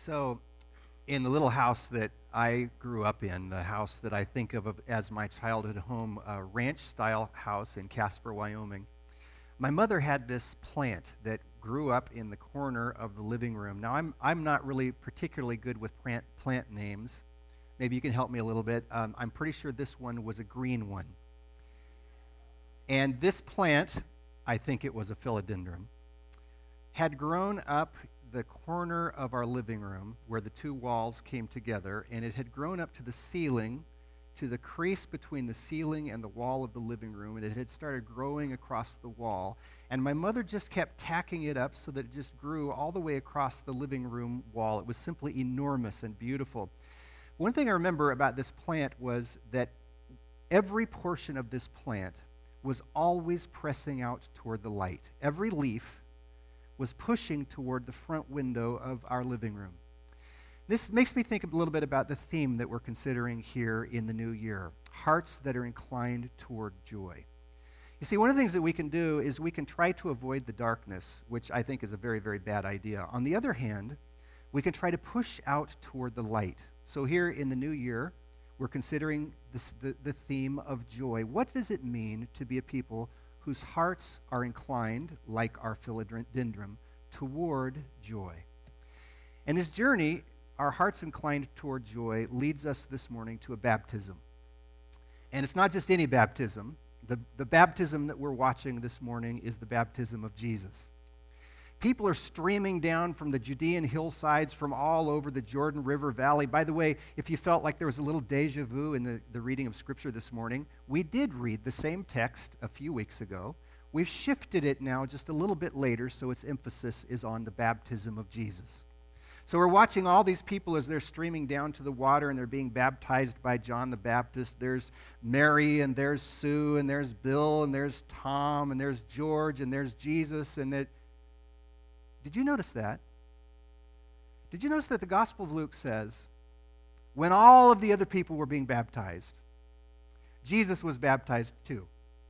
So, in the little house that I grew up in, the house that I think of as my childhood home, a ranch-style house in Casper, Wyoming, my mother had this plant that grew up in the corner of the living room. Now, I'm not really particularly good with plant names. Maybe you can help me a little bit. I'm pretty sure this one was a green one. And this plant, I think it was a philodendron, had grown up the corner of our living room where the two walls came together, and it had grown up to the ceiling, to the crease between the ceiling and the wall of the living room, and it had started growing across the wall. And my mother just kept tacking it up so that it just grew all the way across the living room wall. It was simply enormous and beautiful. One thing I remember about this plant was that every portion of this plant was always pressing out toward the light. Every leaf was pushing toward the front window of our living room. This makes me think a little bit about the theme that we're considering here in the new year, hearts that are inclined toward joy. You see, one of the things that we can do is we can try to avoid the darkness, which I think is a very, very bad idea. On the other hand, we can try to push out toward the light. So here in the new year, we're considering the theme of joy. What does it mean to be a people whose hearts are inclined, like our philodendron, toward joy? And this journey, our hearts inclined toward joy, leads us this morning to a baptism. And it's not just any baptism. The baptism that we're watching this morning is the baptism of Jesus. People are streaming down from the Judean hillsides from all over the Jordan River Valley. By the way, if you felt like there was a little deja vu in the reading of Scripture this morning, we did read the same text a few weeks ago. We've shifted it now just a little bit later, so its emphasis is on the baptism of Jesus. So we're watching all these people as they're streaming down to the water and they're being baptized by John the Baptist. There's Mary, and there's Sue, and there's Bill, and there's Tom, and there's George, and there's Jesus, and it... Did you notice that? Did you notice that the Gospel of Luke says, when all of the other people were being baptized, Jesus was baptized too?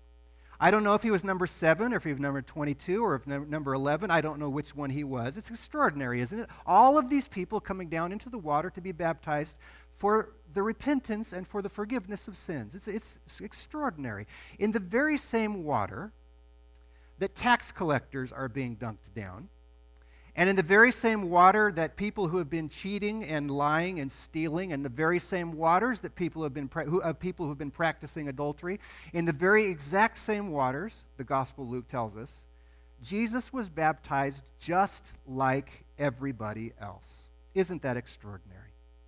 I don't know if he was number 7 or if he was number 22 or if number 11. I don't know which one he was. It's extraordinary, isn't it? All of these people coming down into the water to be baptized for the repentance and for the forgiveness of sins. It's extraordinary. In the very same water that tax collectors are being dunked down, and in the very same water that people who have been cheating and lying and stealing, and the very same waters that people who have been practicing adultery, in the very exact same waters, the Gospel Luke tells us, Jesus was baptized just like everybody else. Isn't that extraordinary?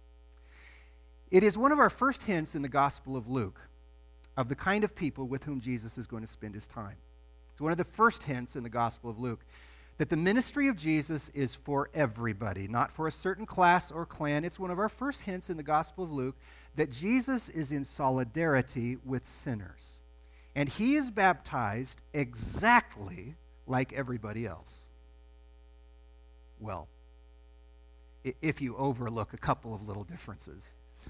It is one of our first hints in the Gospel of Luke of the kind of people with whom Jesus is going to spend his time. It's one of the first hints in the Gospel of Luke that the ministry of Jesus is for everybody, not for a certain class or clan. It's one of our first hints in the Gospel of Luke that Jesus is in solidarity with sinners. And he is baptized exactly like everybody else. Well, if you overlook a couple of little differences.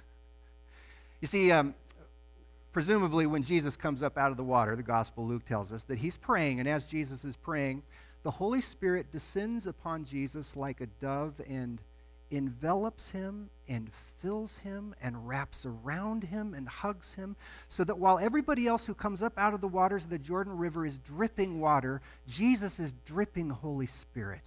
You see, presumably when Jesus comes up out of the water, the Gospel of Luke tells us that he's praying, and as Jesus is praying, the Holy Spirit descends upon Jesus like a dove and envelops him and fills him and wraps around him and hugs him, so that while everybody else who comes up out of the waters of the Jordan River is dripping water, Jesus is dripping Holy Spirit.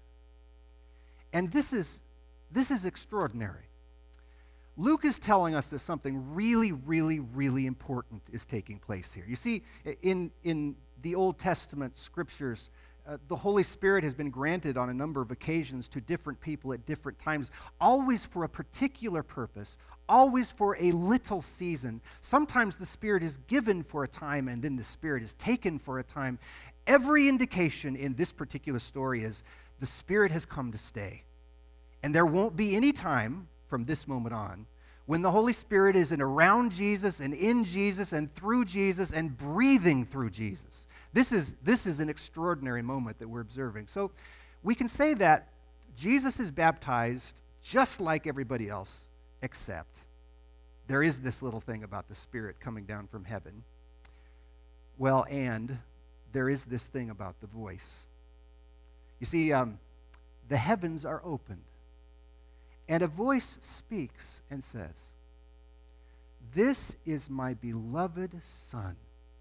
And this is extraordinary. Luke is telling us that something really, really, really important is taking place here. You see, in the Old Testament scriptures, the Holy Spirit has been granted on a number of occasions to different people at different times, always for a particular purpose, always for a little season. Sometimes the Spirit is given for a time and then the Spirit is taken for a time. Every indication in this particular story is the Spirit has come to stay. And there won't be any time from this moment on when the Holy Spirit is around Jesus and in Jesus and through Jesus and breathing through Jesus. This is an extraordinary moment that we're observing. So we can say that Jesus is baptized just like everybody else, except there is this little thing about the Spirit coming down from heaven. Well, and there is this thing about the voice. You see, the heavens are opened. And a voice speaks and says, "This is my beloved Son,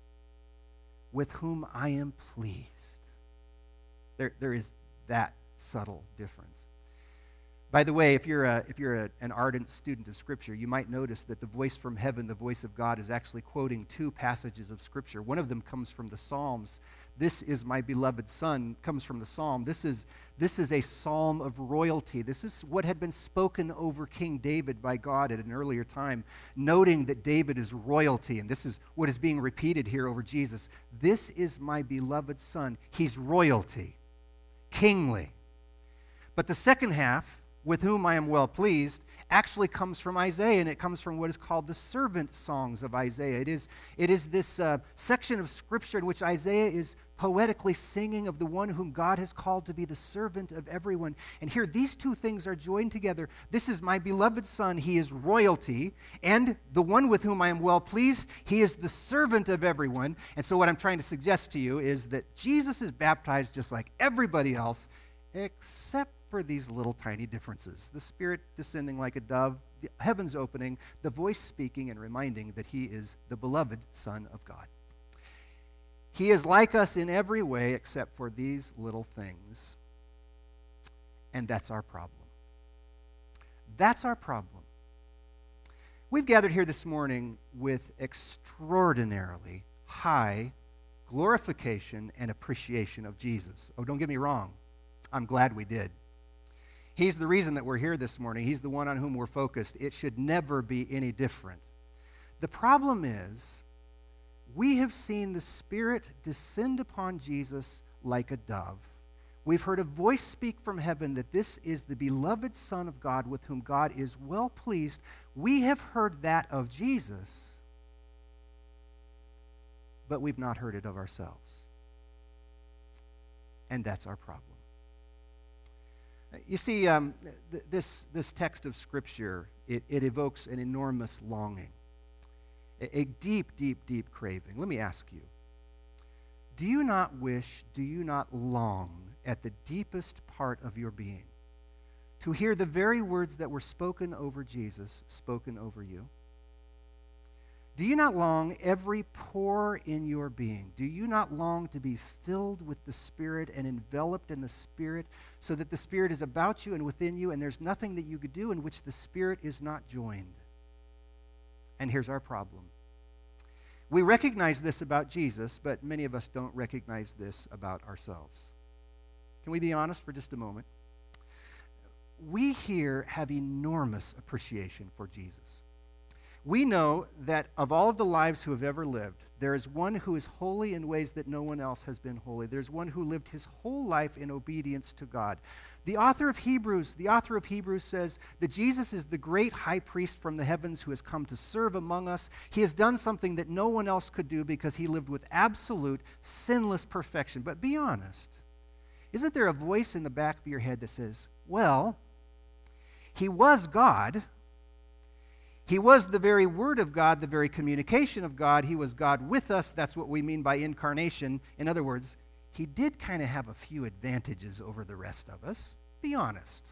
with whom I am pleased." There is that subtle difference. By the way, if you're an ardent student of Scripture, you might notice that the voice from heaven, the voice of God, is actually quoting two passages of Scripture. One of them comes from the Psalms. "This is my beloved Son" comes from the Psalm. This is a psalm of royalty. This is what had been spoken over King David by God at an earlier time, noting that David is royalty, and this is what is being repeated here over Jesus. "This is my beloved Son." He's royalty, kingly. But the second half, "with whom I am well pleased," actually comes from Isaiah, and it comes from what is called the servant songs of Isaiah. It is this section of Scripture in which Isaiah is poetically singing of the one whom God has called to be the servant of everyone. And here, these two things are joined together. This is my beloved Son. He is royalty, and the one with whom I am well pleased, he is the servant of everyone. And so what I'm trying to suggest to you is that Jesus is baptized just like everybody else, except for these little tiny differences. The Spirit descending like a dove, the heavens opening, the voice speaking and reminding that he is the beloved Son of God. He is like us in every way except for these little things. And that's our problem. That's our problem. We've gathered here this morning with extraordinarily high glorification and appreciation of Jesus. Oh, don't get me wrong. I'm glad we did. He's the reason that we're here this morning. He's the one on whom we're focused. It should never be any different. The problem is, we have seen the Spirit descend upon Jesus like a dove. We've heard a voice speak from heaven that this is the beloved Son of God with whom God is well pleased. We have heard that of Jesus, but we've not heard it of ourselves. And that's our problem. You see, this text of Scripture, it evokes an enormous longing, a deep, deep, deep craving. Let me ask you, do you not wish, do you not long at the deepest part of your being to hear the very words that were spoken over Jesus spoken over you? Do you not long every pore in your being? Do you not long to be filled with the Spirit and enveloped in the Spirit so that the Spirit is about you and within you, and there's nothing that you could do in which the Spirit is not joined? And here's our problem. We recognize this about Jesus, but many of us don't recognize this about ourselves. Can we be honest for just a moment? We here have enormous appreciation for Jesus. We know that of all of the lives who have ever lived, there is one who is holy in ways that no one else has been holy. There's one who lived his whole life in obedience to God. The author of Hebrews says that Jesus is the great high priest from the heavens who has come to serve among us. He has done something that no one else could do because he lived with absolute sinless perfection. But be honest, isn't there a voice in the back of your head that says, well, he was God. He was the very Word of God, the very communication of God. He was God with us. That's what we mean by incarnation. In other words, he did kind of have a few advantages over the rest of us. Be honest.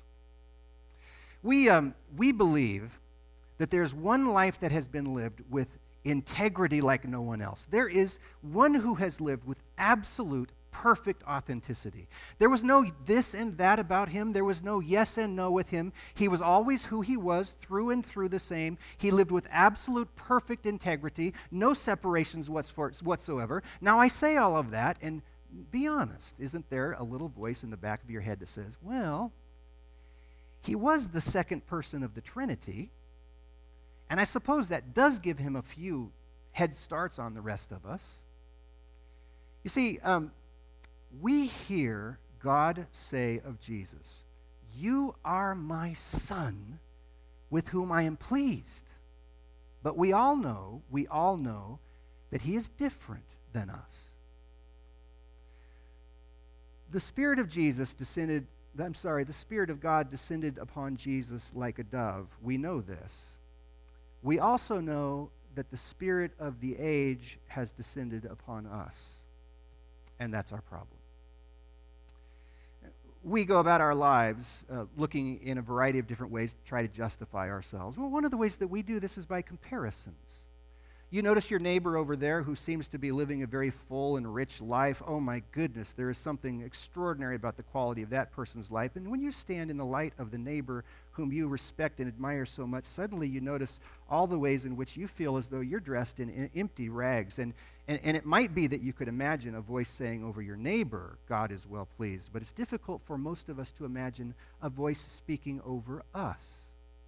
We believe that there's one life that has been lived with integrity like no one else. There is one who has lived with absolute perfect authenticity. There was no this and that about him. There was no yes and no with him. He was always who he was, through and through the same. He lived with absolute perfect integrity, no separations whatsoever. Now, I say all of that, and be honest, isn't there a little voice in the back of your head that says, well, he was the second person of the Trinity, and I suppose that does give him a few head starts on the rest of us. You see, we hear God say of Jesus, "You are my Son, with whom I am pleased." But we all know that he is different than us. The Spirit of God descended upon Jesus like a dove. We know this. We also know that the Spirit of the age has descended upon us. And that's our problem. we go about our lives looking in a variety of different ways to try to justify ourselves. Well, one of the ways that we do this is by comparisons. You notice your neighbor over there who seems to be living a very full and rich life. Oh my goodness, there is something extraordinary about the quality of that person's life. And when you stand in the light of the neighbor whom you respect and admire so much, suddenly you notice all the ways in which you feel as though you're dressed in empty rags. And it might be that you could imagine a voice saying over your neighbor, God is well pleased. But it's difficult for most of us to imagine a voice speaking over us.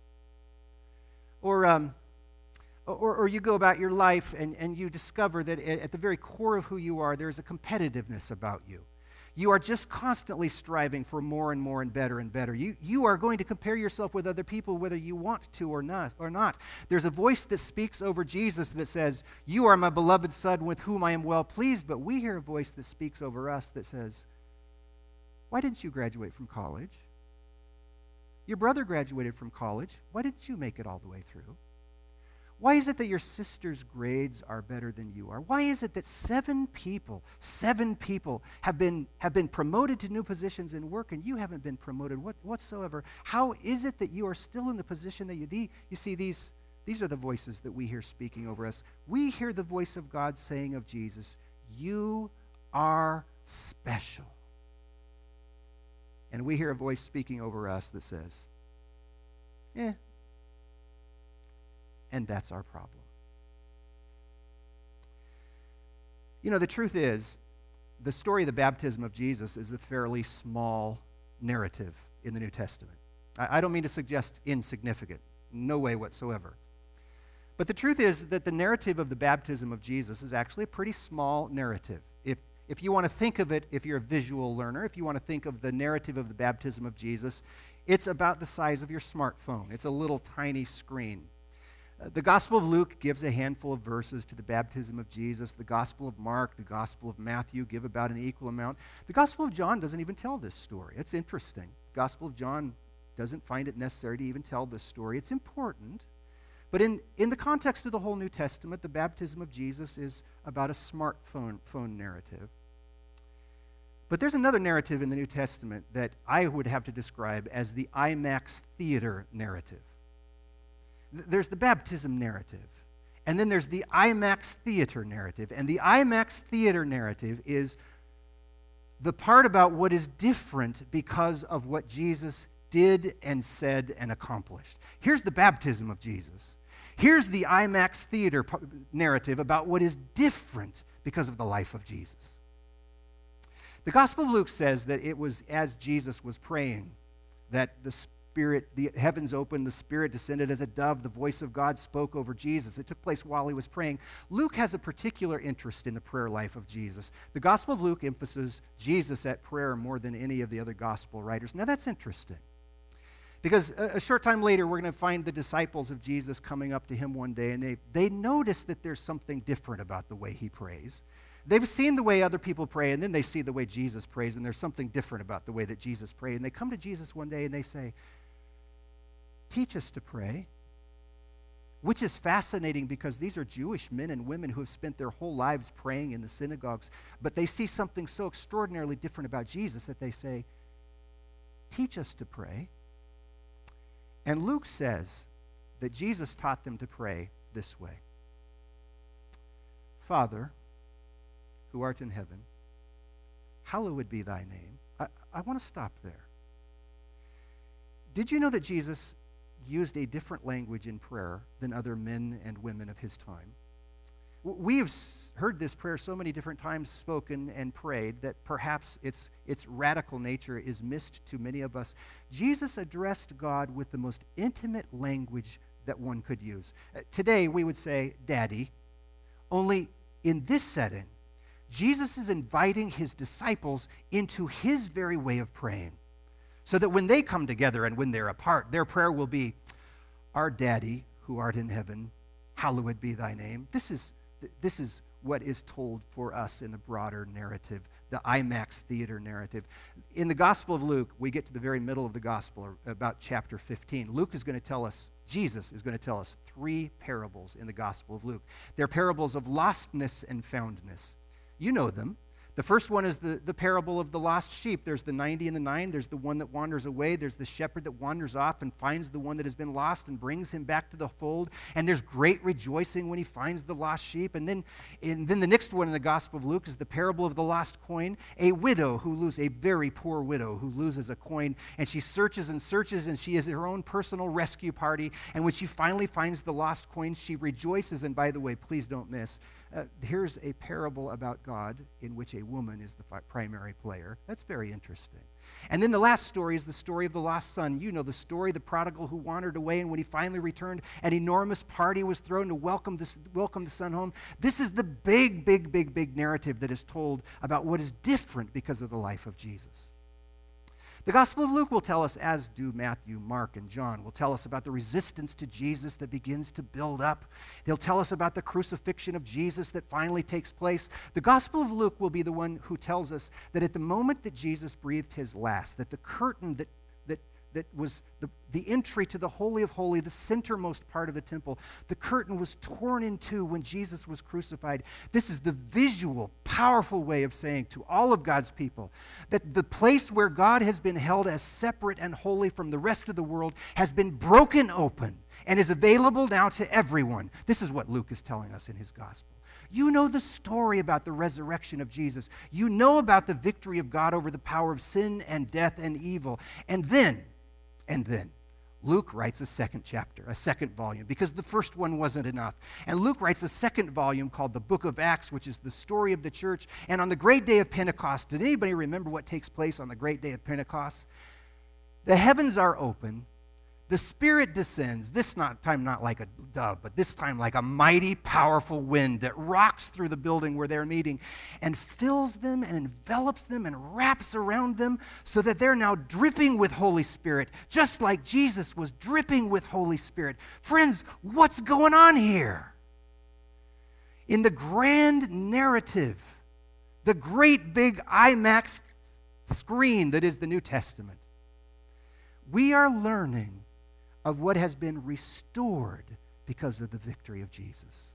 Or you go about your life and you discover that at the very core of who you are, there's a competitiveness about you. You are just constantly striving for more and more and better and better. You are going to compare yourself with other people whether you want to or not. There's a voice that speaks over Jesus that says, you are my beloved Son with whom I am well pleased. But we hear a voice that speaks over us that says, why didn't you graduate from college? Your brother graduated from college. Why didn't you make it all the way through? Why is it that your sister's grades are better than you are? Why is it that seven people have been promoted to new positions in work and you haven't been promoted whatsoever? How is it that you are still in the position that you see, these are the voices that we hear speaking over us. We hear the voice of God saying of Jesus, you are special. And we hear a voice speaking over us that says, and that's our problem. You know, the truth is, the story of the baptism of Jesus is a fairly small narrative in the New Testament. I don't mean to suggest insignificant, no way whatsoever. But the truth is that the narrative of the baptism of Jesus is actually a pretty small narrative. If you want to think of it, if you're a visual learner, if you want to think of the narrative of the baptism of Jesus, it's about the size of your smartphone. It's a little tiny screen. The Gospel of Luke gives a handful of verses to the baptism of Jesus. The Gospel of Mark, the Gospel of Matthew give about an equal amount. The Gospel of John doesn't even tell this story. It's interesting. The Gospel of John doesn't find it necessary to even tell this story. It's important. But in the context of the whole New Testament, the baptism of Jesus is about a smartphone narrative. But there's another narrative in the New Testament that I would have to describe as the IMAX theater narrative. There's the baptism narrative, and then there's the IMAX theater narrative. And the IMAX theater narrative is the part about what is different because of what Jesus did and said and accomplished. Here's the baptism of Jesus. Here's the IMAX theater narrative about what is different because of the life of Jesus. The Gospel of Luke says that it was as Jesus was praying that the heavens opened, the Spirit descended as a dove, the voice of God spoke over Jesus. It took place while he was praying. Luke has a particular interest in the prayer life of Jesus. The Gospel of Luke emphasizes Jesus at prayer more than any of the other gospel writers. Now that's interesting, because a short time later we're going to find the disciples of Jesus coming up to him one day, and they notice that there's something different about the way he prays. They've seen the way other people pray, and then they see the way Jesus prays, and there's something different about the way that Jesus prayed. And they come to Jesus one day and they say, teach us to pray, which is fascinating because these are Jewish men and women who have spent their whole lives praying in the synagogues, but they see something so extraordinarily different about Jesus that they say, teach us to pray. And Luke says that Jesus taught them to pray this way: Father, who art in heaven, hallowed be thy name. I want to stop there. Did you know that Jesus used a different language in prayer than other men and women of his time? We have heard this prayer so many different times spoken and prayed that perhaps its radical nature is missed to many of us. Jesus addressed God with the most intimate language that one could use. Today we would say, Daddy, only in this setting, Jesus is inviting his disciples into his very way of praying, so that when they come together and when they're apart, their prayer will be, Our Daddy, who art in heaven, hallowed be thy name. This is what is told for us in the broader narrative, the IMAX theater narrative. In the Gospel of Luke, we get to the very middle of the Gospel, about chapter 15. Jesus is going to tell us 3 parables in the Gospel of Luke. They're parables of lostness and foundness. You know them. The first one is the parable of the lost sheep. There's the 90 and the 9. There's the one that wanders away. There's the shepherd that wanders off and finds the one that has been lost and brings him back to the fold. And there's great rejoicing when he finds the lost sheep. And then the next one in the Gospel of Luke is the parable of the lost coin. A widow a very poor widow who loses a coin. And she searches and searches, and she is her own personal rescue party. And when she finally finds the lost coin, she rejoices. And by the way, please don't miss, here's a parable about God in which a woman is the primary player. That's very interesting. And then the last story is the story of the lost son. You know the story, the prodigal who wandered away, and when he finally returned, an enormous party was thrown to welcome the son home. This is the big narrative that is told about what is different because of the life of Jesus. The Gospel of Luke will tell us, as do Matthew, Mark, and John, will tell us about the resistance to Jesus that begins to build up. They'll tell us about the crucifixion of Jesus that finally takes place. The Gospel of Luke will be the one who tells us that at the moment that Jesus breathed his last, that the curtain that was the entry to the Holy of Holies, the centermost part of the temple, the curtain was torn in two when Jesus was crucified. This is the visual, powerful way of saying to all of God's people that the place where God has been held as separate and holy from the rest of the world has been broken open and is available now to everyone. This is what Luke is telling us in his gospel. You know the story about the resurrection of Jesus. You know about the victory of God over the power of sin and death and evil. And then, Luke writes a second chapter, a second volume, because the first one wasn't enough. And Luke writes a second volume called the Book of Acts, which is the story of the church. And on the great day of Pentecost, did anybody remember what takes place on the great day of Pentecost? The heavens are open. The Spirit descends, time not like a dove, but this time like a mighty, powerful wind that rocks through the building where they're meeting and fills them and envelops them and wraps around them so that they're now dripping with Holy Spirit, just like Jesus was dripping with Holy Spirit. Friends, what's going on here? In the grand narrative, the great big IMAX screen that is the New Testament, we are learning of what has been restored because of the victory of Jesus.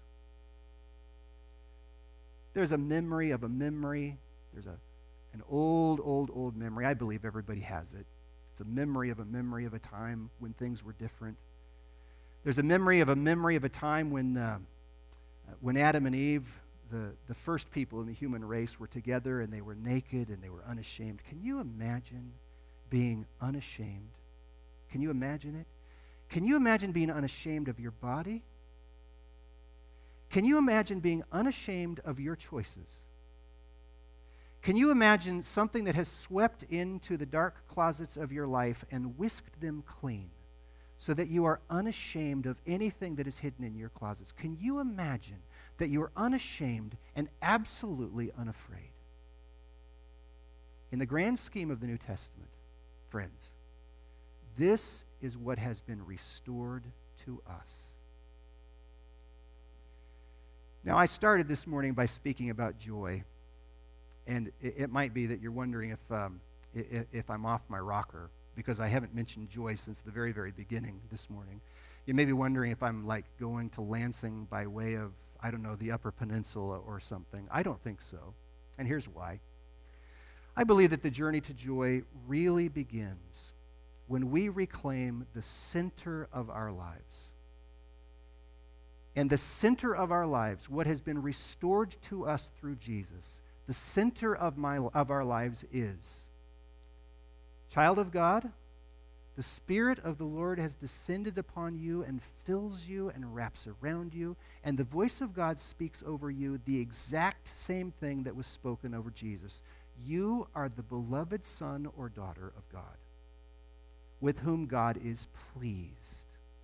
There's a memory of a memory. There's an old memory. I believe everybody has it. It's a memory of a time when things were different. There's a memory of a time when Adam and Eve, the first people in the human race, were together and they were naked and they were unashamed. Can you imagine being unashamed? Can you imagine it? Can you imagine being unashamed of your body? Can you imagine being unashamed of your choices? Can you imagine something that has swept into the dark closets of your life and whisked them clean so that you are unashamed of anything that is hidden in your closets? Can you imagine that you are unashamed and absolutely unafraid? In the grand scheme of the New Testament, friends, this is what has been restored to us. Now, I started this morning by speaking about joy, and it might be that you're wondering if I'm off my rocker, because I haven't mentioned joy since the very, very beginning this morning. You may be wondering if I'm like going to Lansing by way of, I don't know, the Upper Peninsula or something. I don't think so, and here's why. I believe that the journey to joy really begins when we reclaim the center of our lives. And the center of our lives, what has been restored to us through Jesus, the center of our lives is, child of God, the Spirit of the Lord has descended upon you and fills you and wraps around you, and the voice of God speaks over you the exact same thing that was spoken over Jesus. You are the beloved son or daughter of God, with whom God is pleased.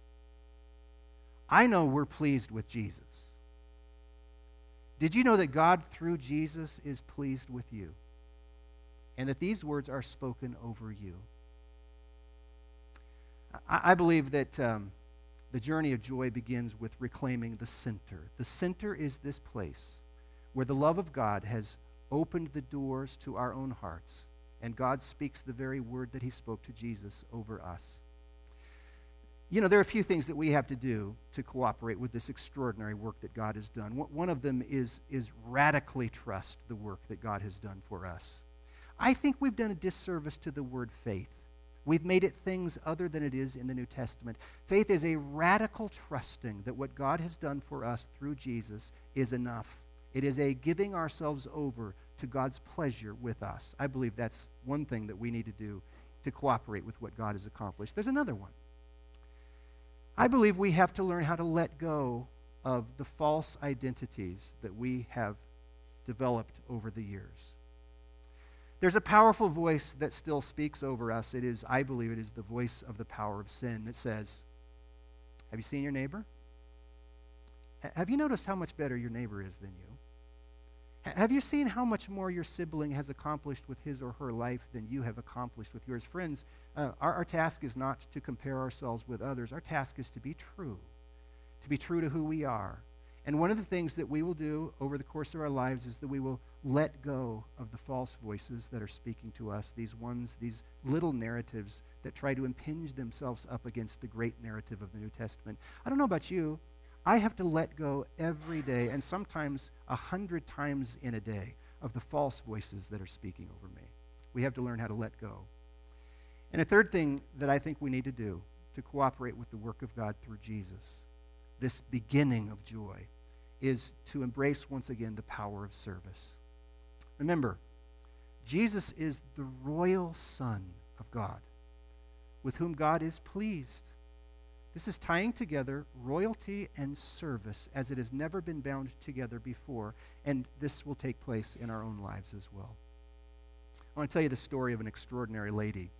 I know we're pleased with Jesus. Did you know that God, through Jesus, is pleased with you? And that these words are spoken over you? I believe that the journey of joy begins with reclaiming the center. The center is this place where the love of God has opened the doors to our own hearts, and God speaks the very word that he spoke to Jesus over us. You know, there are a few things that we have to do to cooperate with this extraordinary work that God has done. One of them is radically trust the work that God has done for us. I think we've done a disservice to the word faith. We've made it things other than it is in the New Testament. Faith is a radical trusting that what God has done for us through Jesus is enough. It is a giving ourselves over to God's pleasure with us. I believe that's one thing that we need to do to cooperate with what God has accomplished. There's another one. I believe we have to learn how to let go of the false identities that we have developed over the years. There's a powerful voice that still speaks over us. I believe it is the voice of the power of sin that says, have you seen your neighbor? Have you noticed how much better your neighbor is than you? Have you seen how much more your sibling has accomplished with his or her life than you have accomplished with yours? Friends, our task is not to compare ourselves with others. Our task is to be true to who we are. And one of the things that we will do over the course of our lives is that we will let go of the false voices that are speaking to us, these little narratives that try to impinge themselves up against the great narrative of the New Testament. I don't know about you, I have to let go every day, and sometimes 100 times in a day, of the false voices that are speaking over me. We have to learn how to let go. And a third thing that I think we need to do to cooperate with the work of God through Jesus, this beginning of joy, is to embrace once again the power of service. Remember, Jesus is the royal Son of God, with whom God is pleased. This is tying together royalty and service as it has never been bound together before, and this will take place in our own lives as well. I want to tell you the story of an extraordinary lady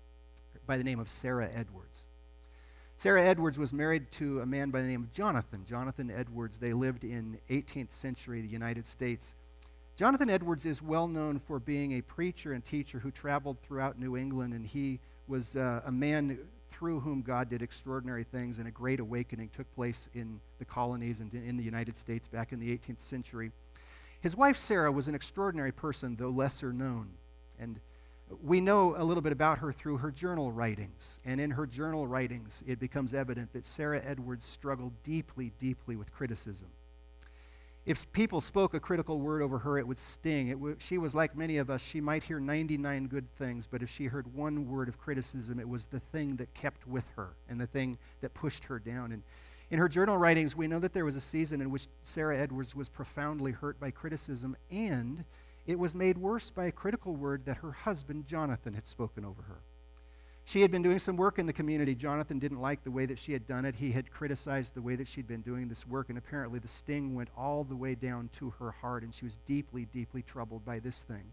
by the name of Sarah Edwards. Sarah Edwards was married to a man by the name of Jonathan Edwards. They lived in 18th century United States. Jonathan Edwards is well known for being a preacher and teacher who traveled throughout New England, and he was a man through whom God did extraordinary things, and a great awakening took place in the colonies and in the United States back in the 18th century. His wife Sarah was an extraordinary person, though lesser known, and we know a little bit about her through her journal writings, and in her journal writings it becomes evident that Sarah Edwards struggled deeply, deeply with criticism. If people spoke a critical word over her, it would sting. She was like many of us. She might hear 99 good things, but if she heard one word of criticism, it was the thing that kept with her and the thing that pushed her down. And in her journal writings, we know that there was a season in which Sarah Edwards was profoundly hurt by criticism, and it was made worse by a critical word that her husband, Jonathan, had spoken over her. She had been doing some work in the community. Jonathan didn't like the way that she had done it. He had criticized the way that she'd been doing this work, and apparently the sting went all the way down to her heart, and she was deeply, deeply troubled by this thing.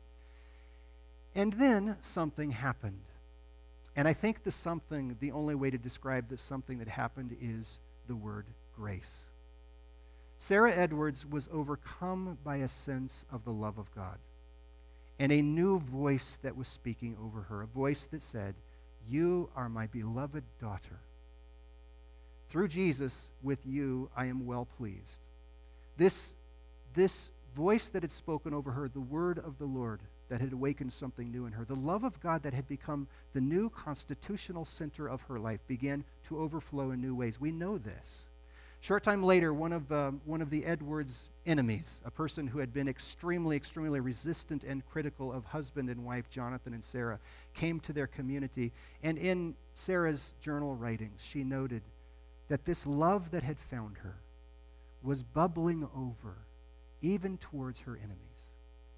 And then something happened. And I think the only way to describe this something that happened is the word grace. Sarah Edwards was overcome by a sense of the love of God and a new voice that was speaking over her, a voice that said, "You are my beloved daughter. Through Jesus, with you, I am well pleased." This voice that had spoken over her, the word of the Lord that had awakened something new in her, the love of God that had become the new constitutional center of her life, began to overflow in new ways. We know this. Short time later, one of the Edwards' enemies, a person who had been extremely, extremely resistant and critical of husband and wife, Jonathan and Sarah, came to their community. And in Sarah's journal writings, she noted that this love that had found her was bubbling over even towards her enemies.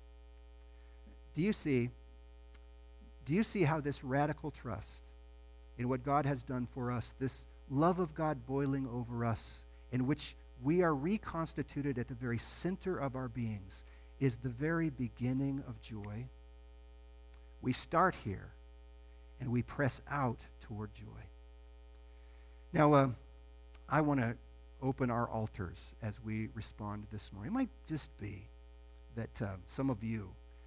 Do you see how this radical trust in what God has done for us, this love of God boiling over us, in which we are reconstituted at the very center of our beings, is the very beginning of joy? We start here, and we press out toward joy. Now, I want to open our altars as we respond this morning. It might just be that some of you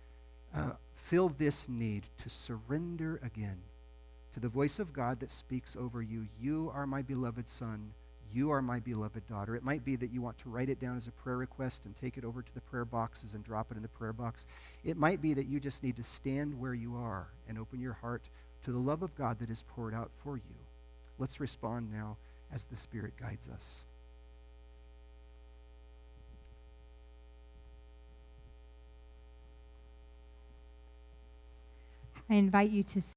feel this need to surrender again to the voice of God that speaks over you. You are my beloved son. You are my beloved daughter. It might be that you want to write it down as a prayer request and take it over to the prayer boxes and drop it in the prayer box. It might be that you just need to stand where you are and open your heart to the love of God that is poured out for you. Let's respond now as the Spirit guides us. I invite you to